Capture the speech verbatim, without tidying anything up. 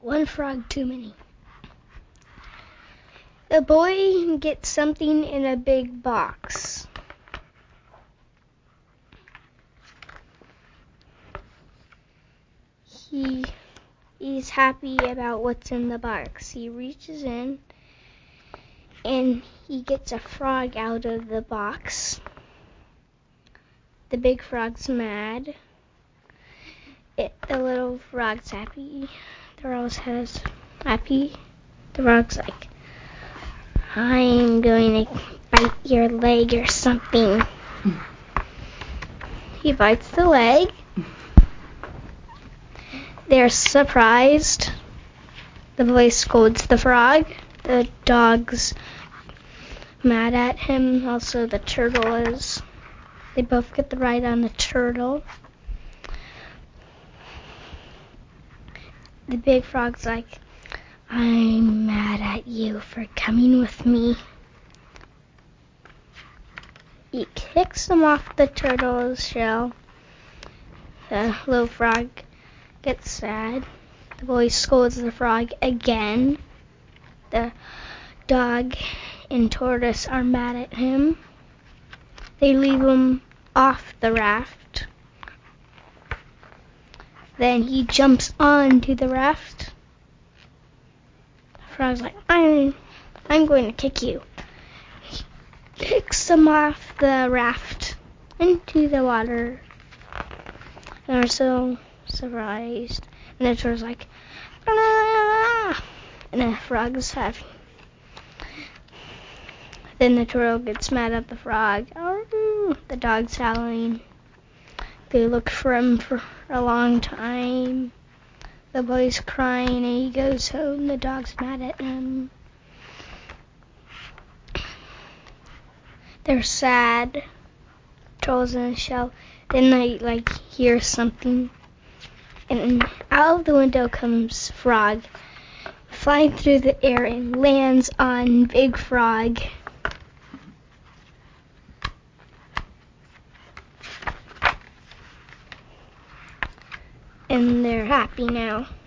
One frog too many. The boy gets something in a big box. He is happy about what's in the box. He reaches in and he gets a frog out of the box. The big frog's mad. It, the little frog's happy. The rose has happy. The frog's like, I'm going to bite your leg or something. He bites the leg. They're surprised. The boy scolds the frog. The dog's mad at him. Also, the turtle is. They both get the ride on the turtle. The big frog's like, I'm mad at you for coming with me. He kicks him off the turtle's shell. The little frog gets sad. The boy scolds the frog again. The dog and tortoise are mad at him. They leave him off the raft. Then he jumps onto the raft. The frog's like, I'm, I'm going to kick you. He kicks him off the raft into the water. And they're so surprised. And the turtle's like, ah! And the frog's happy. Then the turtle gets mad at the frog. Oh, the dog's howling. They look for him for a long time. The boy's crying and he goes home. The dog's mad at him. They're sad. Turtle's in a shell. Then they like hear something. And out of the window comes Frog, flying through the air and lands on Big Frog. And they're happy now.